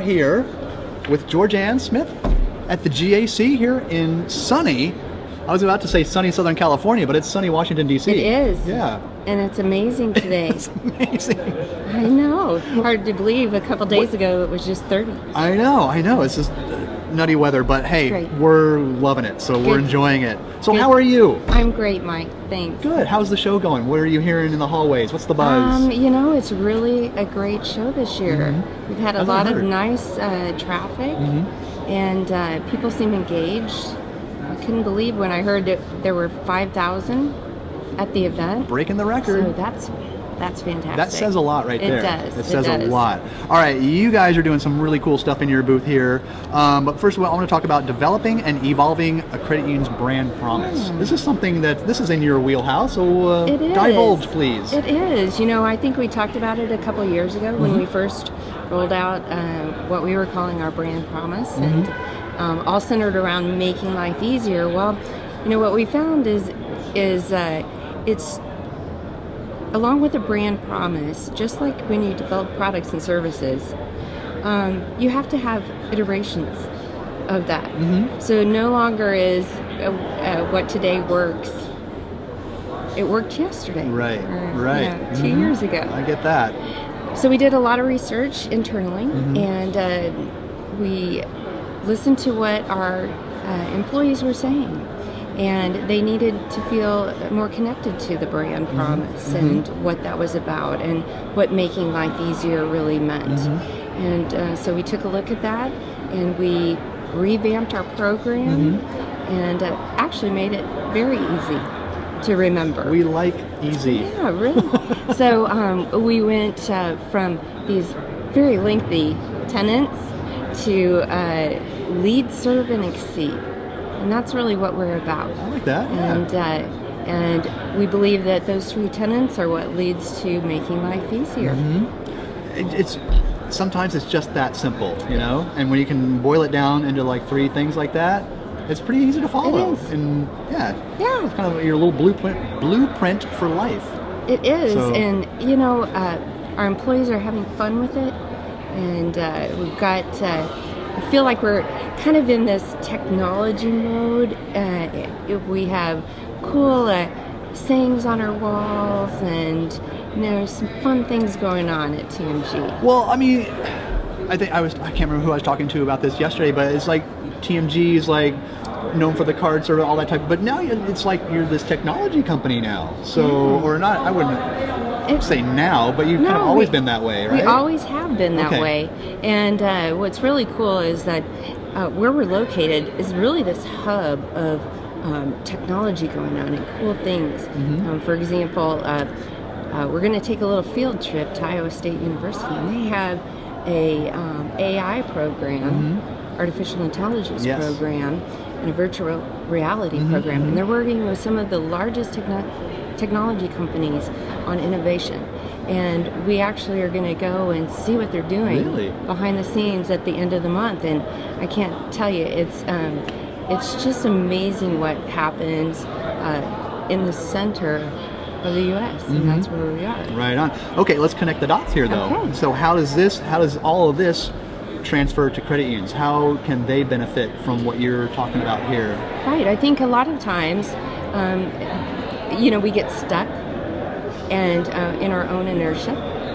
here with Georgianne Smith at the GAC here in sunny, I was about to say sunny Southern California, but it's sunny Washington, D.C. It is. Yeah. And it's amazing today. It's amazing. I know. Hard to believe. A couple days ago, it was just 30. I know. It's just nutty weather, but hey, we're loving it, so we're enjoying it. So how are you? I'm great, Mike. Thanks. Good. How's the show going? What are you hearing in the hallways? What's the buzz? You know, it's really a great show this year. We've had a lot of nice traffic, and people seem engaged. I couldn't believe when I heard that there were 5,000 at the event. Breaking the record. So that's fantastic. That says a lot right there. It does. It says a lot. All right, you guys are doing some really cool stuff in your booth here. But first of all, I want to talk about developing and evolving a credit union's brand promise. This is something this is in your wheelhouse, so divulge, please. It is. You know, I think we talked about it a couple of years ago when we first rolled out what we were calling our brand promise, and all centered around making life easier. Well, you know, what we found is it's along with a brand promise, just like when you develop products and services, you have to have iterations of that. So no longer is what today works. It worked yesterday. Right. You know, 2 years ago. I get that. So we did a lot of research internally, and we listened to what our employees were saying. And they needed to feel more connected to the brand promise and what that was about and what making life easier really meant. And so we took a look at that, and we revamped our program and actually made it very easy to remember. We like easy. Yeah, really. So we went from these very lengthy tenets to lead, serve, and exceed. And that's really what we're about. I like that. And we believe that those three tenets are what leads to making life easier. Sometimes it's just that simple, you know? And when you can boil it down into like three things like that, it's pretty easy to follow. It is. And it's kind of your little blueprint for life. It is. So, and you know, our employees are having fun with it, and we've got I feel like we're kind of in this technology mode. We have cool sayings on our walls, and you know, some fun things going on at TMG. Well, I mean, I can't remember who I was talking to about this yesterday, but it's like TMG is like known for the cards or all that type. But now it's like you're this technology company now. So or not? I wouldn't say now, but you've kind of always been that way, right? We always have been that way. And what's really cool is that where we're located is really this hub of technology going on and cool things. For example, we're going to take a little field trip to Iowa State University, and they have a AI program, artificial intelligence program, and a virtual reality program. And they're working with some of the largest technology companies on innovation, and we actually are going to go and see what they're doing behind the scenes at the end of the month. And I can't tell you, it's just amazing what happens in the center of the U.S. and that's where we are. Right on. Okay, let's connect the dots here, though. Okay. So how does all of this transfer to credit unions? How can they benefit from what you're talking about here? Right. I think a lot of times, you know, we get stuck and in our own inertia.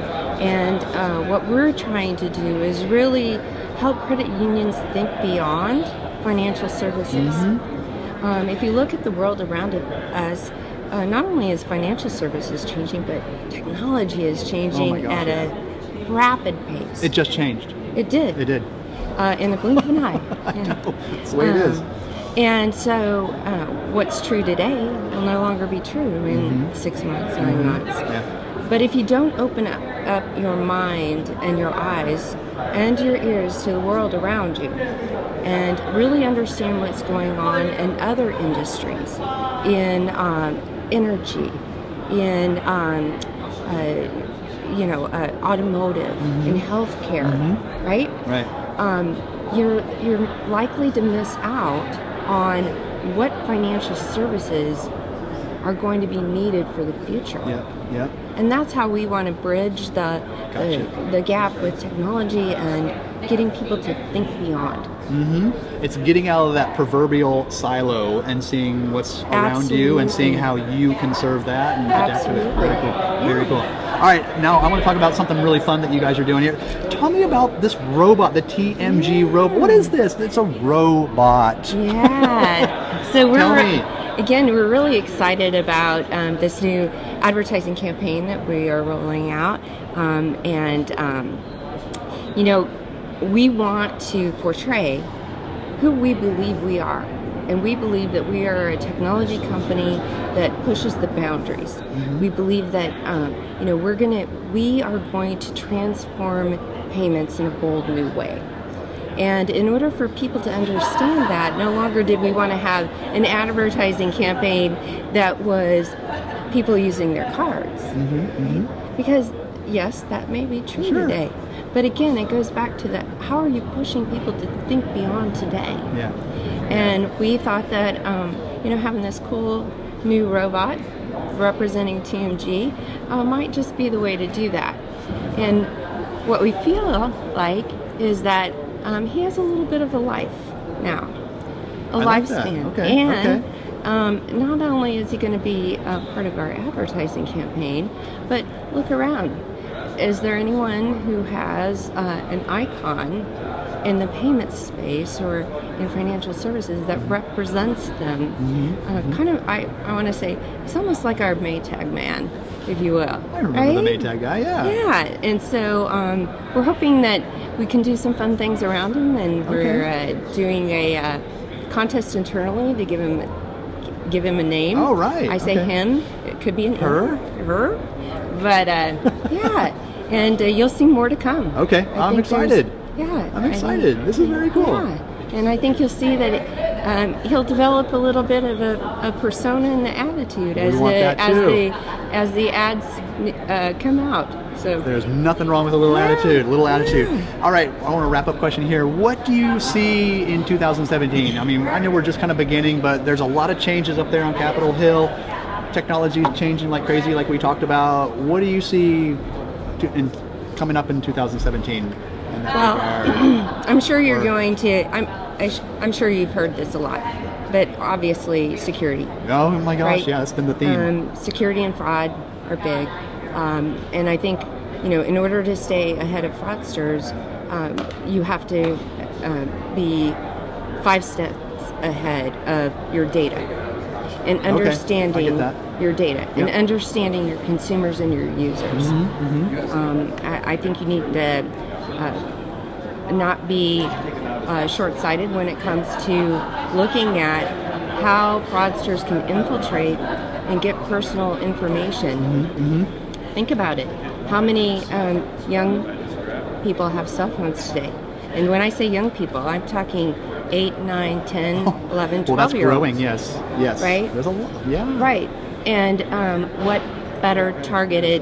And what we're trying to do is really help credit unions think beyond financial services. If you look at the world around us, not only is financial services changing, but technology is changing at a rapid pace. It just changed. It did. It did. In the blink of an eye. I know. That's the way it is. And so what's true today will no longer be true in 6 months, 9 months. But if you don't open up your mind and your eyes and your ears to the world around you and really understand what's going on in other industries, in energy, in automotive, in healthcare, right? Right. You're likely to miss out on what financial services are going to be needed for the future. And that's how we want to bridge the gap with technology and getting people to think beyond. It's getting out of that proverbial silo and seeing what's around you and seeing how you can serve that and adapt to it. Very cool. Very cool. All right, now I want to talk about something really fun that you guys are doing here. Tell me about this robot, the TMG robot. What is this? It's a robot. Yeah. So Tell me. Again, we're really excited about this new advertising campaign that we are rolling out. You know, we want to portray who we believe we are. And we believe that we are a technology company that pushes the boundaries. We believe that you know, we are going to transform payments in a bold new way. And in order for people to understand that, no longer did we want to have an advertising campaign that was people using their cards. Because yes, that may be true today. But again, it goes back to that, how are you pushing people to think beyond today? Yeah. And we thought that, you know, having this cool new robot representing TMG might just be the way to do that. And what we feel like is that he has a little bit of a life now, a lifespan. And not only is he going to be part of our advertising campaign, but look around. Is there anyone who has an icon in the payment space or in financial services that represents them? Kind of, I want to say, it's almost like our Maytag man, if you will. I remember the Maytag guy, yeah. Yeah, and so we're hoping that we can do some fun things around him, and we're doing a contest internally to give him a name. Oh, right. I say him. It could be an her. But yeah, and you'll see more to come. Okay, I'm excited. Yeah, I'm excited. This is very cool. Yeah, and I think you'll see that he'll develop a little bit of a persona and the attitude as the ads come out. So there's nothing wrong with a little attitude. All right, I want to wrap up question here. What do you see in 2017? I mean, I know we're just kind of beginning, but there's a lot of changes up there on Capitol Hill. Technology is changing like crazy, like we talked about. What do you see coming up in 2017? Well, I'm sure you're going to. I'm sure you've heard this a lot, but obviously security. Oh my gosh, right? Yeah, that's been the theme. Security and fraud are big, and I think, you know, in order to stay ahead of fraudsters, you have to be 5 steps ahead of your data. And understanding your data, and understanding your consumers and your users. I think you need to not be short-sighted when it comes to looking at how fraudsters can infiltrate and get personal information. Think about it. How many young people have cell phones today? And when I say young people, I'm talking 8, 9, 10, 11, 12-year-olds. Well, that's growing, yes. Right? There's a lot, yeah. Right. And what better targeted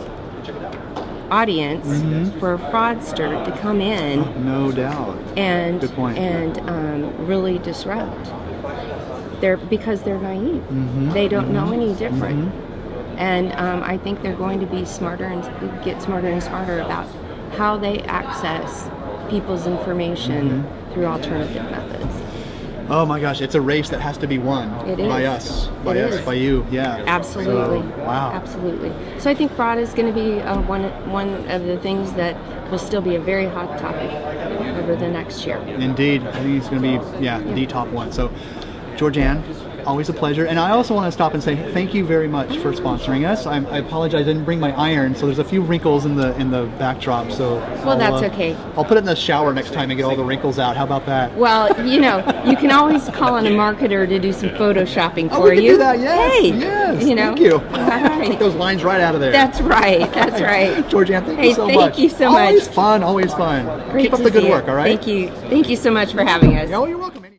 audience for a fraudster to come in? No doubt. And, good point. And really disrupt. Because they're naive. They don't know any different. And I think they're going to be smarter and get smarter and smarter about how they access people's information through alternative methods. Oh my gosh, it's a race that has to be won by us, by you, yeah. Absolutely. So, wow. Absolutely. So I think fraud is going to be one of the things that will still be a very hot topic over the next year. Indeed. I think it's going to be, the top one. So, Georgianne, always a pleasure. And I also want to stop and say thank you very much for sponsoring us. I apologize, I didn't bring my iron, so there's a few wrinkles in the backdrop. So that's okay. I'll put it in the shower next time and get all the wrinkles out. How about that? Well, you know, you can always call on a marketer to do some photoshopping for you. We can do that, yes. Hey, yes. You know? Thank you. All right. Take those lines right out of there. That's right. That's right. Georgianne, thank you so much. Thank you so much. Always fun. Great Keep up the good work, all right? Thank you so much for having us. Oh, you're welcome.